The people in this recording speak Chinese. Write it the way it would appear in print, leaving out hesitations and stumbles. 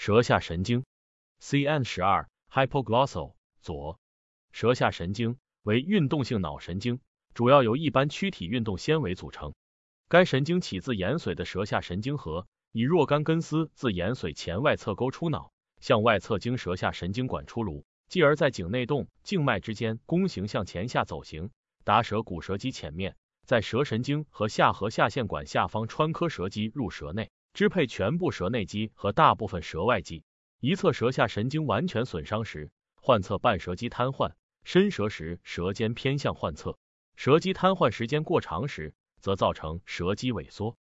舌下神经 CN12 hypoglossal 左。舌下神经为运动性脑神经，主要由一般躯体运动纤维组成。该神经起自延髓的舌下神经核，以若干根丝自延髓前外侧沟出脑，向外侧经舌下神经管出颅，继而在颈内动静脉之间弓形向前下走行，达舌骨舌肌前面，在舌神经和下颌下腺管下方穿科舌肌入舌内，支配全部舌内肌和大部分舌外肌。一侧舌下神经完全损伤时，患侧半舌肌瘫痪，伸舌时舌尖偏向患侧。舌肌瘫痪时间过长时，则造成舌肌萎缩。